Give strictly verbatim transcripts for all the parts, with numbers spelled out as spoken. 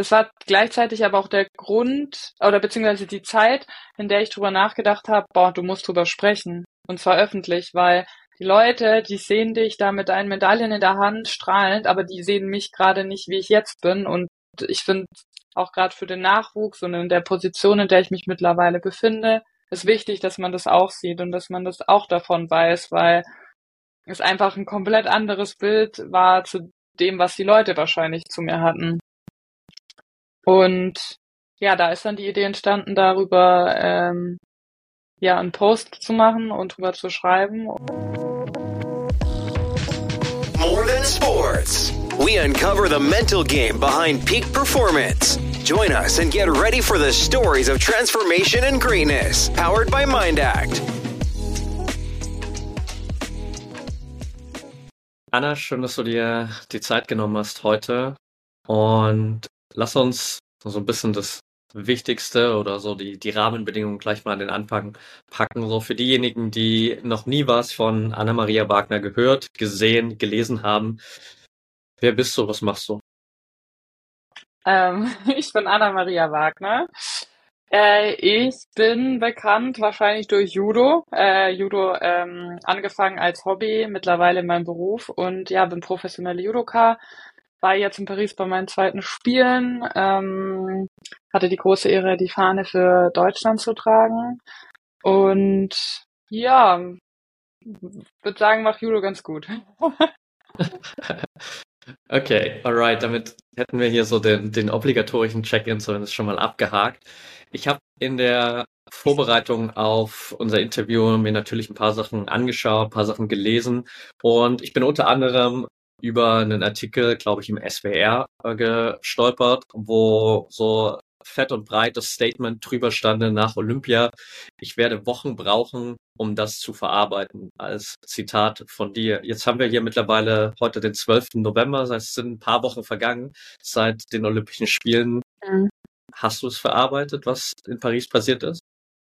das war gleichzeitig aber auch der Grund oder beziehungsweise die Zeit, in der ich drüber nachgedacht habe, boah, du musst drüber sprechen. Und zwar öffentlich, weil die Leute, die sehen dich da mit deinen Medaillen in der Hand strahlend, aber die sehen mich gerade nicht, wie ich jetzt bin. Und ich finde auch gerade für den Nachwuchs und in der Position, in der ich mich mittlerweile befinde, ist wichtig, dass man das auch sieht und dass man das auch davon weiß, weil es einfach ein komplett anderes Bild war zu dem, was die Leute wahrscheinlich zu mir hatten. Und ja, da ist dann die Idee entstanden, darüber ähm, ja einen Post zu machen und drüber zu schreiben. More than sports. We uncover the mental game behind peak performance. Join us and get ready for the stories of transformation and greatness. Powered by MindAct. Anna, schön, dass du dir die Zeit genommen hast heute. Und lass uns so ein bisschen das Wichtigste oder so die, die Rahmenbedingungen gleich mal an den Anfang packen. So für diejenigen, die noch nie was von Anna-Maria Wagner gehört, gesehen, gelesen haben. Wer bist du? Was machst du? Ähm, ich bin Anna-Maria Wagner. Äh, ich bin bekannt wahrscheinlich durch Judo. Äh, Judo ähm, angefangen als Hobby, mittlerweile mein Beruf und ja, bin professionelle Judoka. War jetzt in Paris bei meinen zweiten Spielen, ähm, hatte die große Ehre, die Fahne für Deutschland zu tragen und ja, würde sagen, mach Judo ganz gut. Okay, alright, damit hätten wir hier so den, den obligatorischen Check-in zumindest schon mal abgehakt. Ich habe in der Vorbereitung auf unser Interview mir natürlich ein paar Sachen angeschaut, ein paar Sachen gelesen und ich bin unter anderem über einen Artikel, glaube ich, im S W R äh, gestolpert, wo so fett und breit das Statement drüber stand nach Olympia: Ich werde Wochen brauchen, um das zu verarbeiten, als Zitat von dir. Jetzt haben wir hier mittlerweile heute den zwölften November, das heißt, es sind ein paar Wochen vergangen seit den Olympischen Spielen. Mhm. Hast du es verarbeitet, was in Paris passiert ist?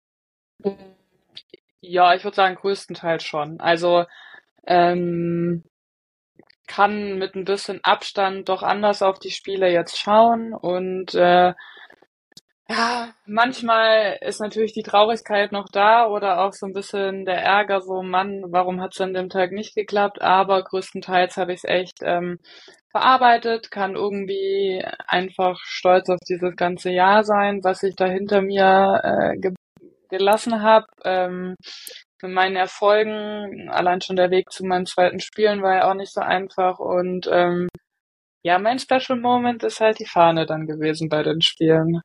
Ja, ich würde sagen, größtenteils schon. Also ähm, kann mit ein bisschen Abstand doch anders auf die Spiele jetzt schauen und äh, ja, manchmal ist natürlich die Traurigkeit noch da oder auch so ein bisschen der Ärger, so Mann, warum hat's an dem Tag nicht geklappt? Aber größtenteils habe ich es echt ähm, verarbeitet, kann irgendwie einfach stolz auf dieses ganze Jahr sein, was ich da hinter mir äh, ge gelassen habe. Ähm, mit meinen Erfolgen, allein schon der Weg zu meinen zweiten Spielen war ja auch nicht so einfach und ähm, ja, mein Special Moment ist halt die Fahne dann gewesen bei den Spielen.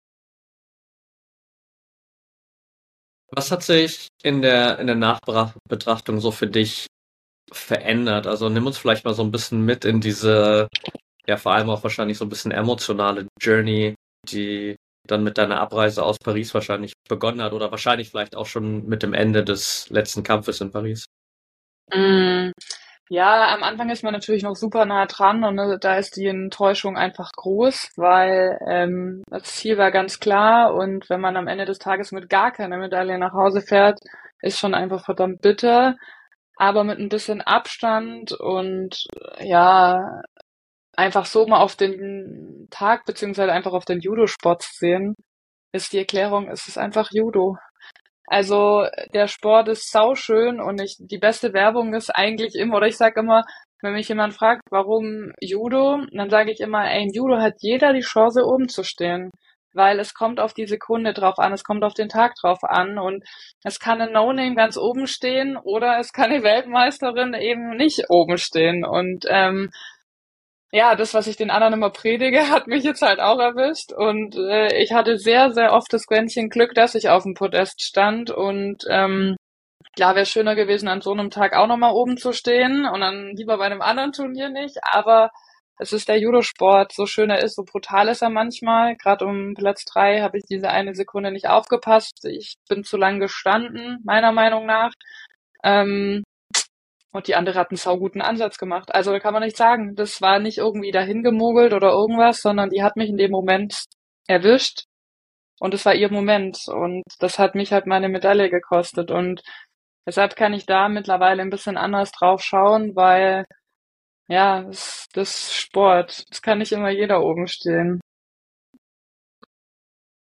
Was hat sich in der, in der Nachbetrachtung so für dich verändert? Also nimm uns vielleicht mal so ein bisschen mit in diese, ja vor allem auch wahrscheinlich so ein bisschen emotionale Journey, die dann mit deiner Abreise aus Paris wahrscheinlich begonnen hat oder wahrscheinlich vielleicht auch schon mit dem Ende des letzten Kampfes in Paris. Mm, Ja, am Anfang ist man natürlich noch super nah dran und ne, da ist die Enttäuschung einfach groß, weil ähm, das Ziel war ganz klar und wenn man am Ende des Tages mit gar keiner Medaille nach Hause fährt, ist schon einfach verdammt bitter. Aber mit ein bisschen Abstand und äh, ja, einfach so mal auf den Tag beziehungsweise einfach auf den Judosport zu sehen, ist die Erklärung, es ist einfach Judo. Also der Sport ist sauschön und ich, die beste Werbung ist eigentlich immer, oder ich sage immer, wenn mich jemand fragt, warum Judo, dann sage ich immer, ey, im Judo hat jeder die Chance, oben zu stehen. Weil es kommt auf die Sekunde drauf an, es kommt auf den Tag drauf an und es kann ein No-Name ganz oben stehen oder es kann die Weltmeisterin eben nicht oben stehen. Und ähm, ja, das, was ich den anderen immer predige, hat mich jetzt halt auch erwischt. Und äh, ich hatte sehr, sehr oft das Quäntchen Glück, dass ich auf dem Podest stand. Und ähm, klar wäre es schöner gewesen, an so einem Tag auch nochmal oben zu stehen und dann lieber bei einem anderen Turnier nicht. Aber es ist der Judosport, so schön er ist, so brutal ist er manchmal. Gerade um Platz drei habe ich diese eine Sekunde nicht aufgepasst. Ich bin zu lang gestanden, meiner Meinung nach. Ähm, und die andere hat einen sauguten Ansatz gemacht. Also da kann man nicht sagen, das war nicht irgendwie dahin gemogelt oder irgendwas, sondern die hat mich in dem Moment erwischt und es war ihr Moment und das hat mich halt meine Medaille gekostet und deshalb kann ich da mittlerweile ein bisschen anders drauf schauen, weil ja, das, das Sport, das kann nicht immer jeder oben stehen.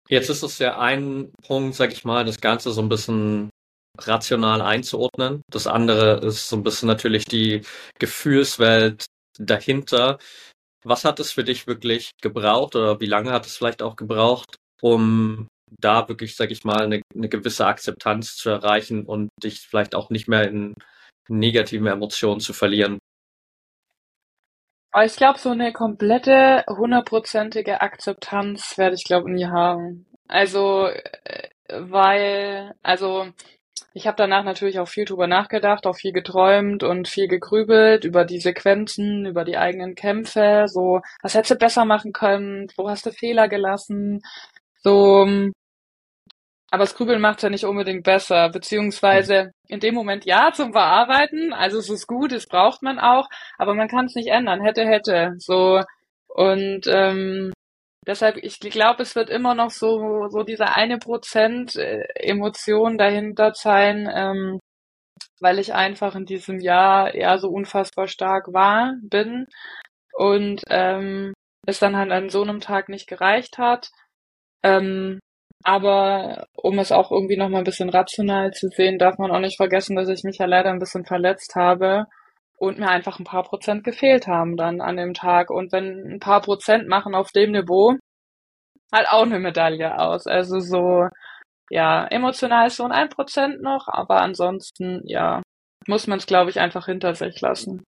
Jetzt ist es ja ein Punkt, sag ich mal, das Ganze so ein bisschen rational einzuordnen. Das andere ist so ein bisschen natürlich die Gefühlswelt dahinter. Was hat es für dich wirklich gebraucht oder wie lange hat es vielleicht auch gebraucht, um da wirklich, sag ich mal, eine, eine gewisse Akzeptanz zu erreichen und dich vielleicht auch nicht mehr in negative Emotionen zu verlieren? Aber ich glaube, so eine komplette, hundertprozentige Akzeptanz werde ich, glaube nie haben. Also, äh, weil, also ich habe danach natürlich auch viel drüber nachgedacht, auch viel geträumt und viel gegrübelt über die Sequenzen, über die eigenen Kämpfe, so, was hättest du besser machen können, wo hast du Fehler gelassen, so, aber das Grübeln macht's ja nicht unbedingt besser, beziehungsweise in dem Moment ja zum Verarbeiten, also es ist gut, es braucht man auch, aber man kann es nicht ändern, hätte, hätte, so, und ähm, deshalb, ich glaube, es wird immer noch so so dieser eine Prozent äh, Emotion dahinter sein, ähm, weil ich einfach in diesem Jahr eher so unfassbar stark war, bin und ähm, es dann halt an so einem Tag nicht gereicht hat. Ähm, aber um es auch irgendwie noch mal ein bisschen rational zu sehen, darf man auch nicht vergessen, dass ich mich ja leider ein bisschen verletzt habe und mir einfach ein paar Prozent gefehlt haben dann an dem Tag. Und wenn ein paar Prozent machen auf dem Niveau, halt auch eine Medaille aus. Also so, ja, emotional ist so ein ein Prozent noch, aber ansonsten, ja, muss man es, glaube ich, einfach hinter sich lassen.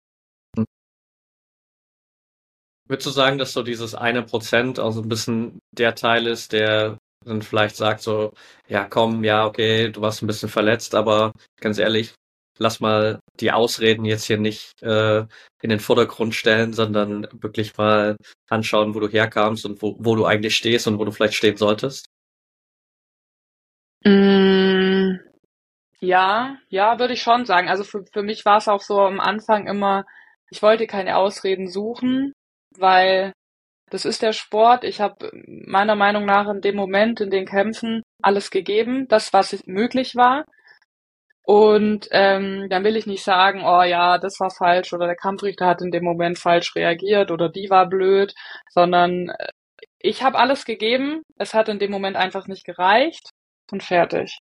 Würdest du sagen, dass so dieses eine Prozent auch so ein bisschen der Teil ist, der dann vielleicht sagt so, ja komm, ja, okay, du warst ein bisschen verletzt, aber ganz ehrlich, lass mal die Ausreden jetzt hier nicht äh, in den Vordergrund stellen, sondern wirklich mal anschauen, wo du herkamst und wo, wo du eigentlich stehst und wo du vielleicht stehen solltest? Mm, ja, ja, würde ich schon sagen. Also für, für mich war es auch so am Anfang immer, ich wollte keine Ausreden suchen, weil das ist der Sport. Ich habe meiner Meinung nach in dem Moment, in den Kämpfen, alles gegeben, das, was möglich war. Und ähm, dann will ich nicht sagen, oh ja, das war falsch oder der Kampfrichter hat in dem Moment falsch reagiert oder die war blöd, sondern äh, ich habe alles gegeben. Es hat in dem Moment einfach nicht gereicht und fertig.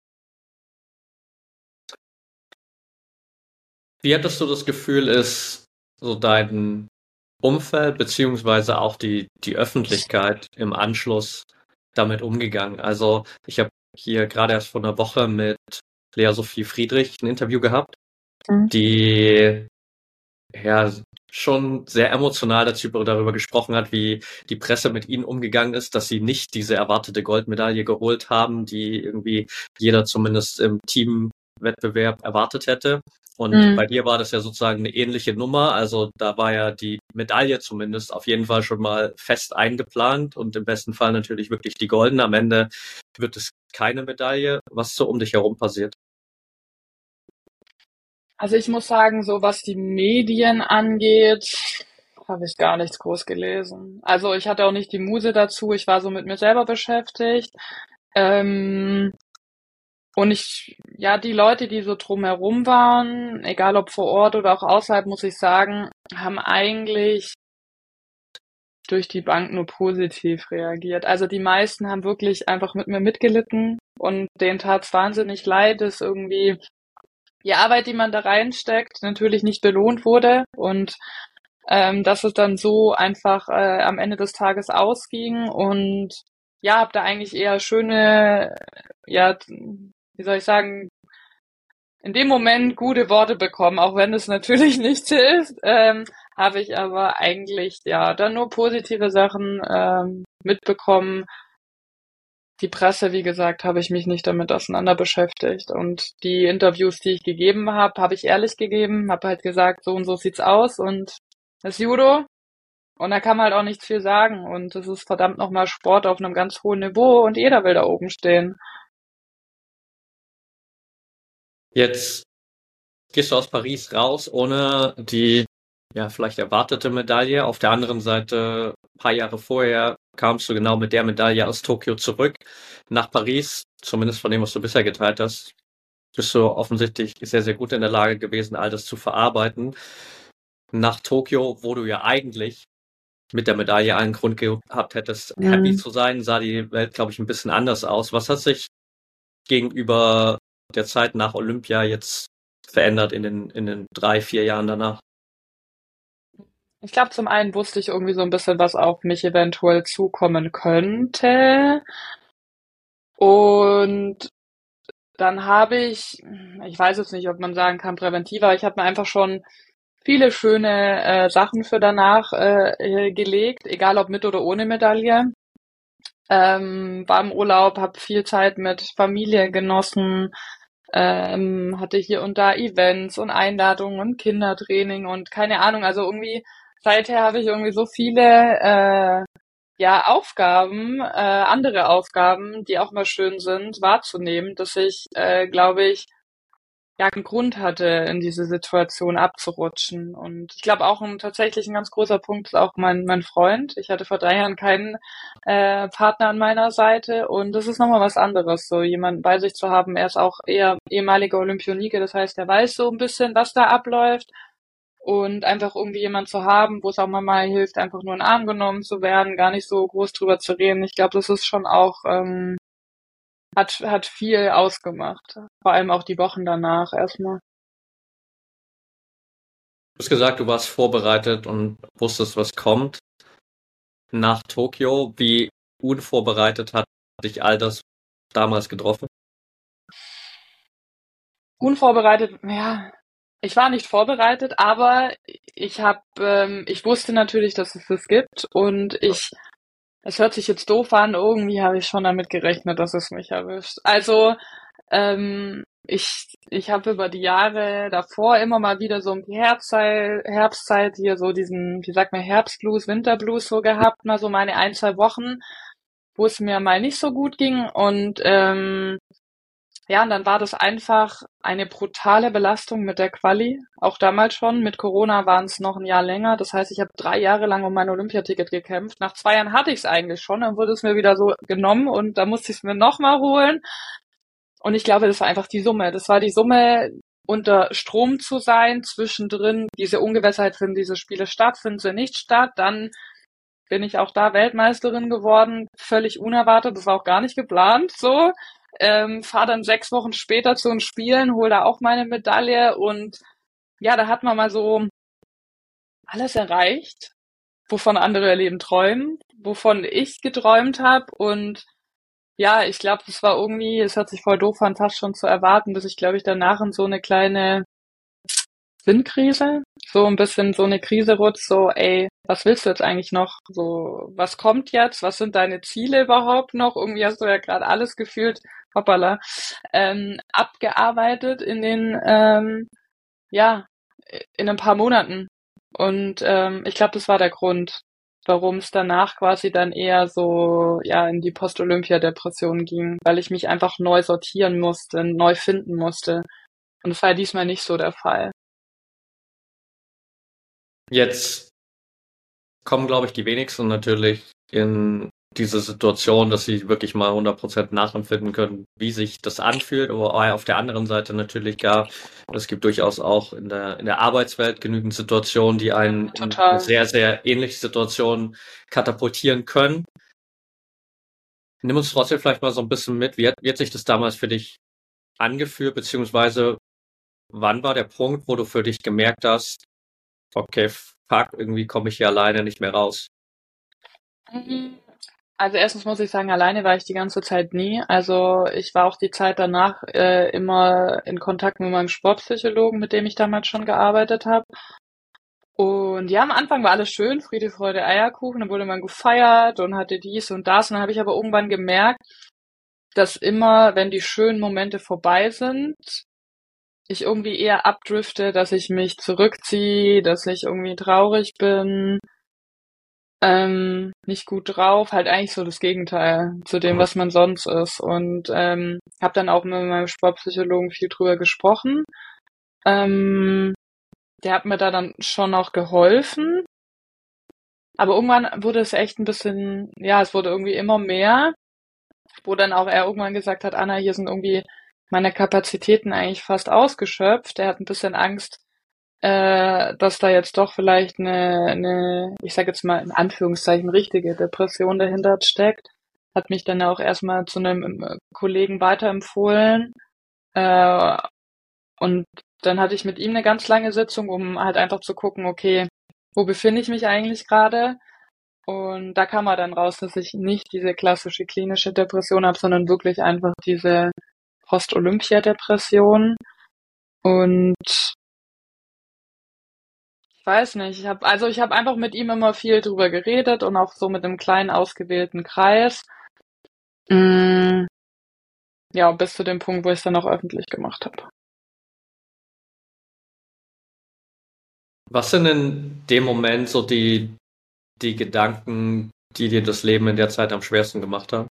Wie hattest du das Gefühl, ist so dein Umfeld beziehungsweise auch die, die Öffentlichkeit im Anschluss damit umgegangen? Also ich habe hier gerade erst vor einer Woche mit Lea Sophie Friedrich ein Interview gehabt, Mhm. die ja schon sehr emotional dazu, darüber gesprochen hat, wie die Presse mit ihnen umgegangen ist, dass sie nicht diese erwartete Goldmedaille geholt haben, die irgendwie jeder zumindest im Teamwettbewerb erwartet hätte. Und Mhm. bei dir war das ja sozusagen eine ähnliche Nummer. Also da war ja die Medaille zumindest auf jeden Fall schon mal fest eingeplant und im besten Fall natürlich wirklich die goldene. Am Ende wird es keine Medaille. Was so um dich herum passiert? Also ich muss sagen, so was die Medien angeht, habe ich gar nichts groß gelesen. Also ich hatte auch nicht die Muse dazu. Ich war so mit mir selber beschäftigt. Ähm, und ich, ja, die Leute, die so drumherum waren, egal ob vor Ort oder auch außerhalb, muss ich sagen, haben eigentlich durch die Bank nur positiv reagiert. Also die meisten haben wirklich einfach mit mir mitgelitten und denen tat's wahnsinnig leid, dass irgendwie die Arbeit, die man da reinsteckt, natürlich nicht belohnt wurde und ähm, dass es dann so einfach äh, am Ende des Tages ausging und ja, habe da eigentlich eher schöne, ja, wie soll ich sagen, in dem Moment gute Worte bekommen, auch wenn es natürlich nichts hilft, ähm, habe ich aber eigentlich ja dann nur positive Sachen ähm, mitbekommen. Die Presse, wie gesagt, habe ich mich nicht damit auseinander beschäftigt und die Interviews, die ich gegeben habe, habe ich ehrlich gegeben, habe halt gesagt, so und so sieht's aus und das ist Judo und da kann man halt auch nichts viel sagen und das ist verdammt nochmal Sport auf einem ganz hohen Niveau und jeder will da oben stehen. Jetzt gehst du aus Paris raus ohne die ja vielleicht erwartete Medaille. Auf der anderen Seite, ein paar Jahre vorher, kamst du genau mit der Medaille aus Tokio zurück nach Paris. Zumindest von dem, was du bisher geteilt hast, bist du offensichtlich sehr, sehr gut in der Lage gewesen, all das zu verarbeiten. Nach Tokio, wo du ja eigentlich mit der Medaille allen Grund gehabt hättest, Mhm. happy zu sein, sah die Welt, glaube ich, ein bisschen anders aus. Was hat sich gegenüber der Zeit nach Olympia jetzt verändert in den, in den drei, vier Jahren danach? Ich glaube, zum einen wusste ich irgendwie so ein bisschen, was auf mich eventuell zukommen könnte. Und dann habe ich, ich weiß jetzt nicht, ob man sagen kann präventiv, aber ich habe mir einfach schon viele schöne äh, Sachen für danach äh, gelegt, egal ob mit oder ohne Medaille. Ähm, war im Urlaub, habe viel Zeit mit Familie genossen, ähm, hatte hier und da Events und Einladungen und Kindertraining und keine Ahnung. Also irgendwie seither habe ich irgendwie so viele äh, ja Aufgaben, äh, andere Aufgaben, die auch mal schön sind, wahrzunehmen, dass ich, äh, glaube ich, ja einen Grund hatte, in diese Situation abzurutschen. Und ich glaube auch ein tatsächlich ein ganz großer Punkt ist auch mein mein Freund. Ich hatte vor drei Jahren keinen äh, Partner an meiner Seite und das ist nochmal was anderes, so jemanden bei sich zu haben. Er ist auch eher ehemaliger Olympionike, das heißt, er weiß so ein bisschen, was da abläuft. Und einfach irgendwie jemand zu haben, wo es auch mal hilft, einfach nur in den Arm genommen zu werden, gar nicht so groß drüber zu reden. Ich glaube, das ist schon auch ähm, hat, hat viel ausgemacht. Vor allem auch die Wochen danach erstmal. Du hast gesagt, du warst vorbereitet und wusstest, was kommt. Nach Tokio, wie unvorbereitet hat dich all das damals getroffen? Unvorbereitet, ja. Ich war nicht vorbereitet, aber ich habe, ähm, ich wusste natürlich, dass es das gibt und ich, es hört sich jetzt doof an, irgendwie habe ich schon damit gerechnet, dass es mich erwischt. Also Ähm, ich ich habe über die Jahre davor immer mal wieder so um die Herbstzeit, Herbstzeit hier so diesen, wie sagt man, Herbstblues, Winterblues so gehabt, mal so meine ein, zwei Wochen, wo es mir mal nicht so gut ging. Und ähm, ja, und dann war das einfach eine brutale Belastung mit der Quali. Auch damals schon. Mit Corona waren es noch ein Jahr länger. Das heißt, ich habe drei Jahre lang um mein Olympiaticket gekämpft. Nach zwei Jahren hatte ich es eigentlich schon, dann wurde es mir wieder so genommen und da musste ich es mir nochmal holen. Und ich glaube, das war einfach die Summe. Das war die Summe, unter Strom zu sein, zwischendrin diese Ungewissheit, finden diese Spiele statt, finden sie nicht statt. Dann bin ich auch da Weltmeisterin geworden, völlig unerwartet, das war auch gar nicht geplant, so. Ähm, fahre dann sechs Wochen später zu den Spielen, hole da auch meine Medaille und ja, da hat man mal so alles erreicht, wovon andere ihr Leben träumen, wovon ich geträumt habe und ja, ich glaube, das war irgendwie, es hört sich voll doof an, fast schon zu erwarten, dass ich, glaube ich, danach in so eine kleine Sinnkrise, so ein bisschen so eine Krise rutscht, so, ey, was willst du jetzt eigentlich noch? So, was kommt jetzt? Was sind deine Ziele überhaupt noch? Irgendwie hast du ja gerade alles gefühlt, hoppala, ähm, abgearbeitet in den, ähm, ja, in ein paar Monaten. Und ähm, ich glaube, das war der Grund, warum es danach quasi dann eher so ja in die Post-Olympia-Depression ging, weil ich mich einfach neu sortieren musste, neu finden musste. Und das war ja diesmal nicht so der Fall. Jetzt kommen, glaube ich, die wenigsten natürlich in diese Situation, dass sie wirklich mal hundert Prozent nachempfinden können, wie sich das anfühlt. Aber auf der anderen Seite natürlich gar, es gibt durchaus auch in der, in der Arbeitswelt genügend Situationen, die einen in Total. eine sehr, sehr ähnliche Situation katapultieren können. Nimm uns trotzdem vielleicht mal so ein bisschen mit. Wie hat, wie hat sich das damals für dich angefühlt, beziehungsweise wann war der Punkt, wo du für dich gemerkt hast, okay, fuck, irgendwie komme ich hier alleine nicht mehr raus? Also erstens muss ich sagen, alleine war ich die ganze Zeit nie. Also ich war auch die Zeit danach äh, immer in Kontakt mit meinem Sportpsychologen, mit dem ich damals schon gearbeitet habe. Und ja, am Anfang war alles schön, Friede, Freude, Eierkuchen, dann wurde man gefeiert und hatte dies und das. Und dann habe ich aber irgendwann gemerkt, dass immer, wenn die schönen Momente vorbei sind, ich irgendwie eher abdrifte, dass ich mich zurückziehe, dass ich irgendwie traurig bin, ähm, nicht gut drauf, halt eigentlich so das Gegenteil zu dem, was man sonst ist. Und ähm, habe dann auch mit meinem Sportpsychologen viel drüber gesprochen. Ähm, der hat mir da dann schon auch geholfen. Aber irgendwann wurde es echt ein bisschen, ja, es wurde irgendwie immer mehr, wo dann auch er irgendwann gesagt hat, Anna, hier sind irgendwie meine Kapazitäten eigentlich fast ausgeschöpft. Er hat ein bisschen Angst, äh, dass da jetzt doch vielleicht eine, eine, ich sage jetzt mal in Anführungszeichen, richtige Depression dahinter steckt. Hat mich dann auch erstmal zu einem äh, Kollegen weiterempfohlen. Äh, und dann hatte ich mit ihm eine ganz lange Sitzung, um halt einfach zu gucken, okay, wo befinde ich mich eigentlich gerade? Und da kam er dann raus, dass ich nicht diese klassische klinische Depression habe, sondern wirklich einfach diese Post-Olympia-Depression. Und ich weiß nicht, ich habe also ich habe einfach mit ihm immer viel drüber geredet und auch so mit einem kleinen ausgewählten Kreis. Mm, ja, bis zu dem Punkt, wo ich es dann auch öffentlich gemacht habe. Was sind in dem Moment so die, die Gedanken, die dir das Leben in der Zeit am schwersten gemacht haben?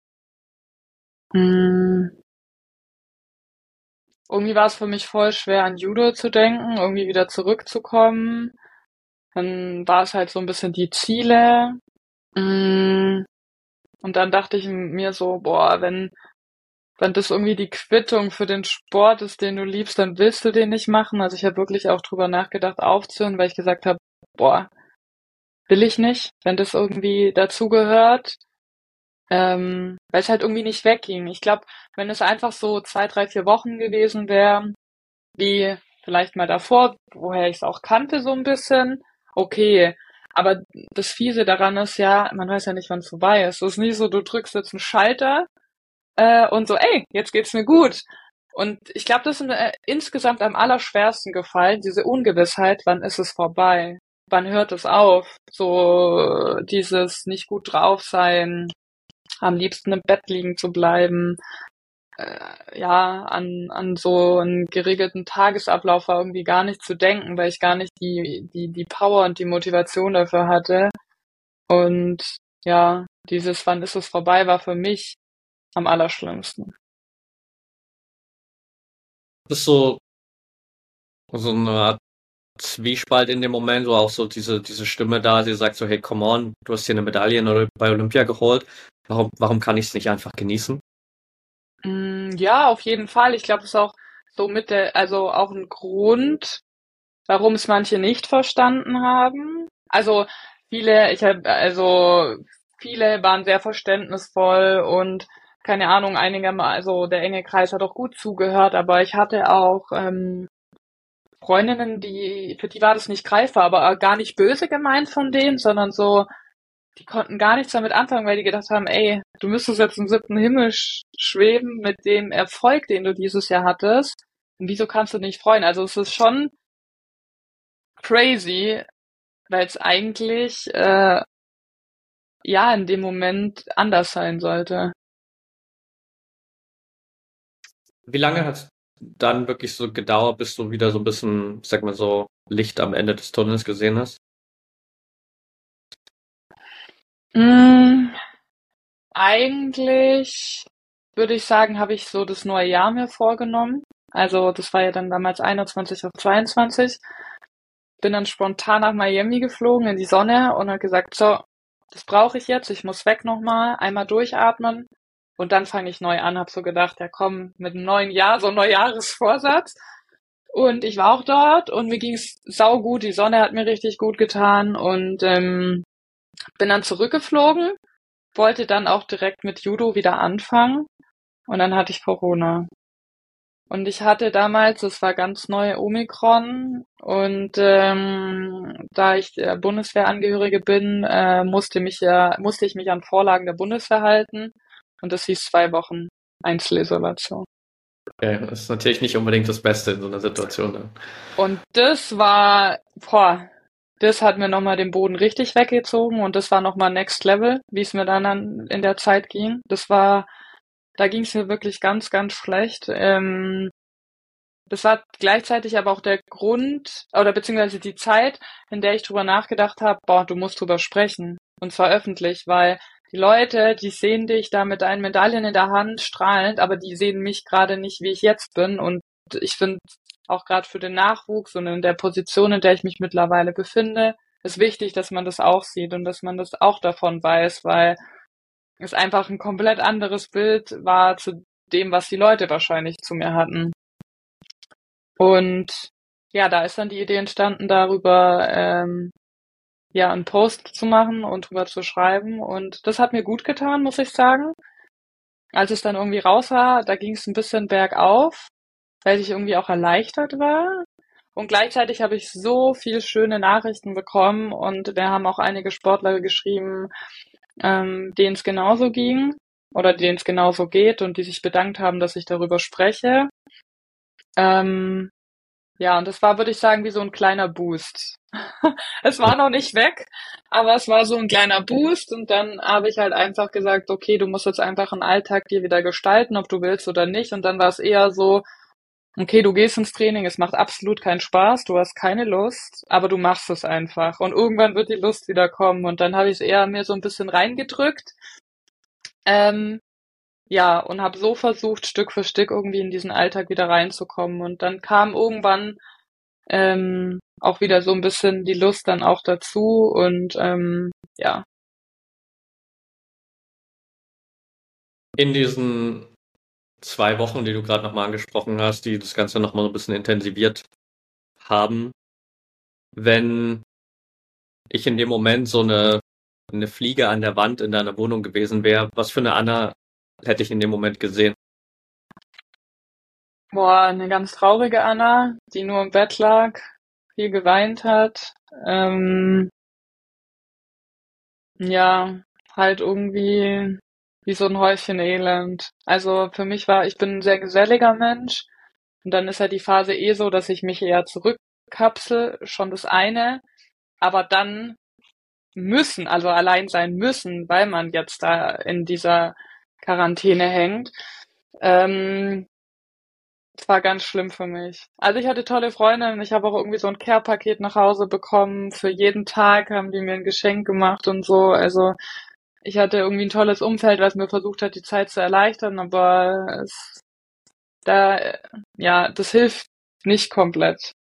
Mm, irgendwie war es für mich voll schwer, an Judo zu denken, irgendwie wieder zurückzukommen. Dann war es halt so ein bisschen die Ziele. Mm, und dann dachte ich mir so, boah, wenn wenn das irgendwie die Quittung für den Sport ist, den du liebst, dann willst du den nicht machen. Also ich habe wirklich auch drüber nachgedacht, aufzuhören, weil ich gesagt habe, boah, will ich nicht, wenn das irgendwie dazugehört. Ähm, weil es halt irgendwie nicht wegging. Ich glaube, wenn es einfach so zwei, drei, vier Wochen gewesen wäre, wie vielleicht mal davor, woher ich es auch kannte so ein bisschen, okay. Aber das Fiese daran ist ja, man weiß ja nicht, wann es vorbei ist. Es ist nicht so, du drückst jetzt einen Schalter äh, und so, ey, jetzt geht's mir gut. Und ich glaube, das ist mir äh, insgesamt am allerschwersten gefallen, diese Ungewissheit, wann ist es vorbei? Wann hört es auf? So dieses nicht gut drauf sein, am liebsten im Bett liegen zu bleiben, äh, ja, an, an so einen geregelten Tagesablauf war irgendwie gar nicht zu denken, weil ich gar nicht die, die, die Power und die Motivation dafür hatte. Und ja, dieses wann ist es vorbei war für mich am allerschlimmsten. Das ist so, so eine Art Zwiespalt in dem Moment, wo auch so diese, diese Stimme da, die sagt so, hey, come on, du hast hier eine Medaille in- bei Olympia geholt. Warum, warum kann ich es nicht einfach genießen? Mm, ja, auf jeden Fall. Ich glaube, das ist auch so mit der, also auch ein Grund, warum es manche nicht verstanden haben. Also viele, ich habe, also viele waren sehr verständnisvoll und keine Ahnung, einigermaßen, also der enge Kreis hat auch gut zugehört, aber ich hatte auch ähm, Freundinnen, die, für die war das nicht greifbar, aber gar nicht böse gemeint von denen, sondern so, die konnten gar nichts damit anfangen, weil die gedacht haben, ey, du müsstest jetzt im siebten Himmel sch schweben mit dem Erfolg, den du dieses Jahr hattest. Und wieso kannst du dich nicht freuen? Also es ist schon crazy, weil es eigentlich äh, ja in dem Moment anders sein sollte. Wie lange hat es dann wirklich so gedauert, bis du wieder so ein bisschen, sag mal so, Licht am Ende des Tunnels gesehen hast? Mm, eigentlich würde ich sagen, habe ich so das neue Jahr mir vorgenommen. Also das war ja dann damals einundzwanzig auf zweiundzwanzig. Bin dann spontan nach Miami geflogen in die Sonne und habe gesagt, so, das brauche ich jetzt, ich muss weg nochmal, einmal durchatmen und dann fange ich neu an. Hab so gedacht, ja komm, mit einem neuen Jahr, so ein Neujahresvorsatz. Und ich war auch dort und mir ging's saugut, die Sonne hat mir richtig gut getan und ähm, bin dann zurückgeflogen, wollte dann auch direkt mit Judo wieder anfangen und dann hatte ich Corona. Und ich hatte damals, das war ganz neu, Omikron und ähm, da ich der Bundeswehrangehörige bin, äh, musste mich ja, musste ich mich an Vorlagen der Bundeswehr halten und das hieß zwei Wochen Einzelisolation. Okay, das ist natürlich nicht unbedingt das Beste in so einer Situation dann. Und das war, boah, das hat mir nochmal den Boden richtig weggezogen und das war nochmal Next Level, wie es mir dann an, in der Zeit ging. Das war, da ging es mir wirklich ganz, ganz schlecht. Ähm, Das war gleichzeitig aber auch der Grund oder beziehungsweise die Zeit, in der ich drüber nachgedacht habe, boah, du musst drüber sprechen. Und zwar öffentlich, weil die Leute, die sehen dich da mit deinen Medaillen in der Hand strahlend, aber die sehen mich gerade nicht, wie ich jetzt bin. Und ich finde auch gerade für den Nachwuchs und in der Position, in der ich mich mittlerweile befinde, ist wichtig, dass man das auch sieht und dass man das auch davon weiß, weil es einfach ein komplett anderes Bild war zu dem, was die Leute wahrscheinlich zu mir hatten. Und ja, da ist dann die Idee entstanden, darüber ähm, ja einen Post zu machen und drüber zu schreiben. Und das hat mir gut getan, muss ich sagen. Als es dann irgendwie raus war, da ging es ein bisschen bergauf, weil ich irgendwie auch erleichtert war. Und gleichzeitig habe ich so viel schöne Nachrichten bekommen und da haben auch einige Sportler geschrieben, ähm, denen es genauso ging oder denen es genauso geht und die sich bedankt haben, dass ich darüber spreche. Ähm, ja, und das war, würde ich sagen, wie so ein kleiner Boost. Es war noch nicht weg, aber es war so ein kleiner Boost und dann habe ich halt einfach gesagt, okay, du musst jetzt einfach einen Alltag dir wieder gestalten, ob du willst oder nicht. Und dann war es eher so, okay, du gehst ins Training, es macht absolut keinen Spaß, du hast keine Lust, aber du machst es einfach. Und irgendwann wird die Lust wieder kommen. Und dann habe ich es eher mir so ein bisschen reingedrückt. Ähm, ja, und habe so versucht, Stück für Stück irgendwie in diesen Alltag wieder reinzukommen. Und dann kam irgendwann ähm, auch wieder so ein bisschen die Lust dann auch dazu. Und ähm, ja. In diesen zwei Wochen, die du gerade nochmal angesprochen hast, die das Ganze nochmal so ein bisschen intensiviert haben, wenn ich in dem Moment so eine, eine Fliege an der Wand in deiner Wohnung gewesen wäre, was für eine Anna hätte ich in dem Moment gesehen? Boah, eine ganz traurige Anna, die nur im Bett lag, viel geweint hat. Ähm, ja, halt irgendwie wie so ein Häufchen Elend. Also für mich war, ich bin ein sehr geselliger Mensch und dann ist halt die Phase eh so, dass ich mich eher zurückkapsel, schon das eine, aber dann müssen, also allein sein müssen, weil man jetzt da in dieser Quarantäne hängt. Ähm, Es war ganz schlimm für mich. Also ich hatte tolle Freundinnen, ich habe auch irgendwie so ein Care-Paket nach Hause bekommen. Für jeden Tag haben die mir ein Geschenk gemacht und so. Also ich hatte irgendwie ein tolles Umfeld, was mir versucht hat, die Zeit zu erleichtern, aber es, da, äh, ja, das hilft nicht komplett.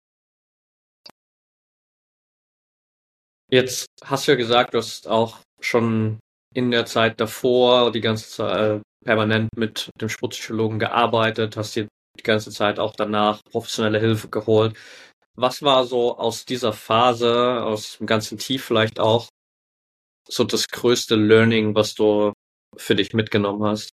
Jetzt hast du ja gesagt, du hast auch schon in der Zeit davor die ganze Zeit äh, permanent mit dem Sportpsychologen gearbeitet, hast dir die ganze Zeit auch danach professionelle Hilfe geholt. Was war so aus dieser Phase, aus dem ganzen Tief vielleicht auch, so das größte Learning, was du für dich mitgenommen hast?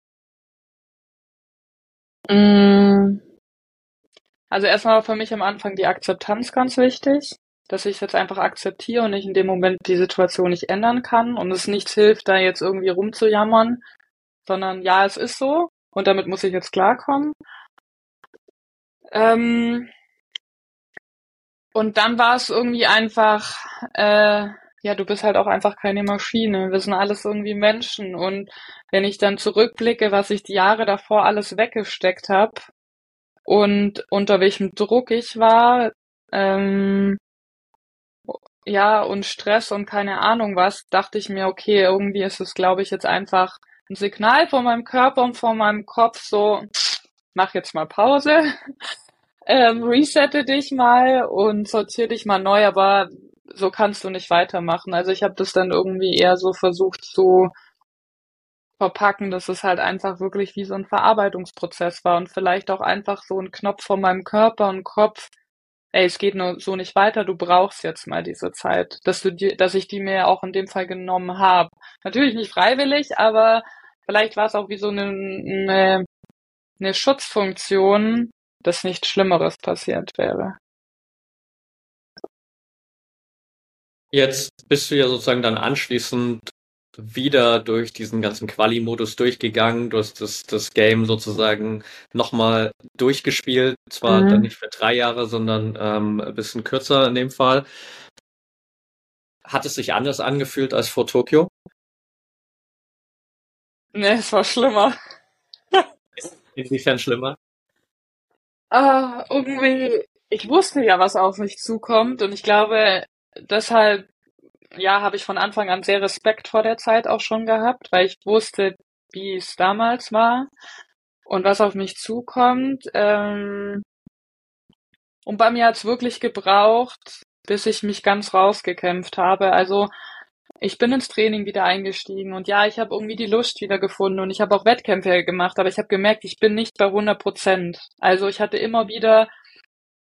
Mm, Also erstmal war für mich am Anfang die Akzeptanz ganz wichtig, dass ich es jetzt einfach akzeptiere und ich in dem Moment die Situation nicht ändern kann und es nichts hilft, da jetzt irgendwie rumzujammern, sondern ja, es ist so und damit muss ich jetzt klarkommen. Ähm, und dann war es irgendwie einfach, äh, ja, du bist halt auch einfach keine Maschine. Wir sind alles irgendwie Menschen und wenn ich dann zurückblicke, was ich die Jahre davor alles weggesteckt habe und unter welchem Druck ich war, ähm, ja, und Stress und keine Ahnung was, dachte ich mir, okay, irgendwie ist es, glaube ich, jetzt einfach ein Signal von meinem Körper und von meinem Kopf, so, mach jetzt mal Pause, ähm, resette dich mal und sortiere dich mal neu, aber so kannst du nicht weitermachen. Also ich habe das dann irgendwie eher so versucht zu verpacken, dass es halt einfach wirklich wie so ein Verarbeitungsprozess war und vielleicht auch einfach so ein Knopf von meinem Körper und Kopf, ey, es geht nur so nicht weiter, du brauchst jetzt mal diese Zeit, dass du dir, dass ich die mir auch in dem Fall genommen habe. Natürlich nicht freiwillig, aber vielleicht war es auch wie so eine, eine, eine Schutzfunktion, dass nichts Schlimmeres passiert wäre. Jetzt bist du ja sozusagen dann anschließend wieder durch diesen ganzen Quali-Modus durchgegangen. Du hast das, das Game sozusagen nochmal durchgespielt. Zwar dann Mhm. nicht für drei Jahre, sondern ähm, ein bisschen kürzer in dem Fall. Hat es sich anders angefühlt als vor Tokio? Nee, es war schlimmer. Inwiefern schlimmer? Ah, irgendwie, ich wusste ja, was auf mich zukommt und ich glaube, deshalb, ja, habe ich von Anfang an sehr Respekt vor der Zeit auch schon gehabt, weil ich wusste, wie es damals war und was auf mich zukommt. Ähm, und bei mir hat's wirklich gebraucht, bis ich mich ganz rausgekämpft habe. Also ich bin ins Training wieder eingestiegen und ja, ich habe irgendwie die Lust wieder gefunden und ich habe auch Wettkämpfe gemacht, aber ich habe gemerkt, ich bin nicht bei hundert Prozent. Also ich hatte immer wieder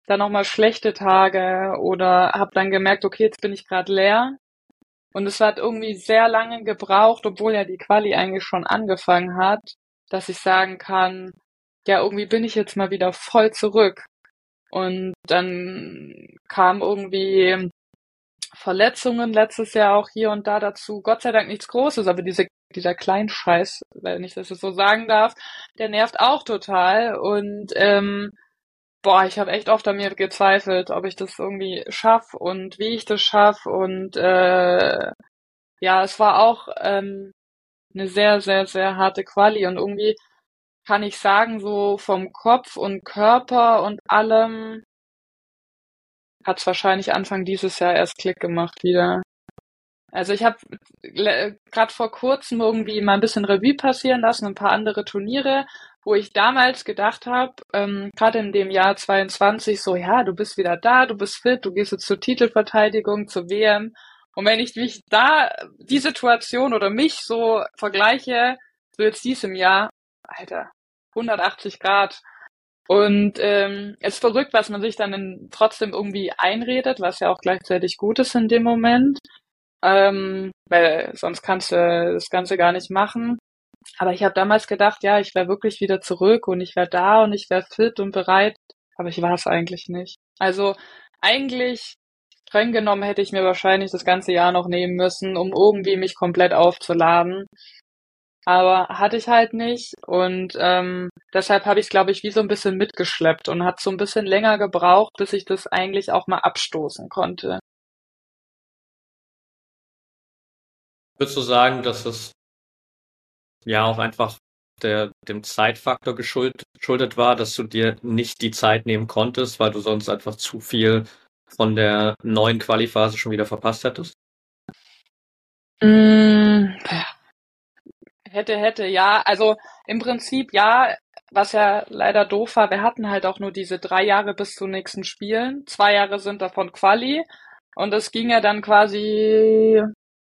dann nochmal schlechte Tage oder habe dann gemerkt, okay, jetzt bin ich gerade leer. Und es hat irgendwie sehr lange gebraucht, obwohl ja die Quali eigentlich schon angefangen hat, dass ich sagen kann, ja, irgendwie bin ich jetzt mal wieder voll zurück. Und dann kam irgendwie Verletzungen letztes Jahr auch hier und da dazu. Gott sei Dank nichts Großes, aber diese, dieser Kleinscheiß, wenn ich das jetzt so sagen darf, der nervt auch total. Und ähm, boah, ich habe echt oft an mir gezweifelt, ob ich das irgendwie schaff und wie ich das schaff. Und äh, ja, es war auch ähm, eine sehr, sehr, sehr harte Quali. Und irgendwie kann ich sagen, so vom Kopf und Körper und allem hat's wahrscheinlich Anfang dieses Jahr erst Klick gemacht wieder. Also ich habe gerade vor kurzem irgendwie mal ein bisschen Revue passieren lassen, ein paar andere Turniere, wo ich damals gedacht habe, ähm, gerade in dem Jahr zweiundzwanzig, so ja, du bist wieder da, du bist fit, du gehst jetzt zur Titelverteidigung, zur W M. Und wenn ich mich da, die Situation oder mich so vergleiche, so jetzt diesem Jahr, Alter, hundertachtzig Grad. Und ähm, es ist verrückt, was man sich dann in, trotzdem irgendwie einredet, was ja auch gleichzeitig gut ist in dem Moment. Ähm, weil sonst kannst du das Ganze gar nicht machen. Aber ich habe damals gedacht, ja, ich wäre wirklich wieder zurück und ich wäre da und ich wäre fit und bereit. Aber ich war es eigentlich nicht. Also eigentlich, streng genommen, hätte ich mir wahrscheinlich das ganze Jahr noch nehmen müssen, um irgendwie mich komplett aufzuladen. Aber hatte ich halt nicht und ähm, deshalb habe ich es, glaube ich, wie so ein bisschen mitgeschleppt und hat so ein bisschen länger gebraucht, bis ich das eigentlich auch mal abstoßen konnte. Würdest du sagen, dass es ja auch einfach der, dem Zeitfaktor geschuldet, geschuldet war, dass du dir nicht die Zeit nehmen konntest, weil du sonst einfach zu viel von der neuen Qualiphase schon wieder verpasst hättest? Mm, hätte, hätte, ja. Also im Prinzip ja, was ja leider doof war, wir hatten halt auch nur diese drei Jahre bis zu nächsten Spielen. Zwei Jahre sind davon Quali. Und es ging ja dann quasi,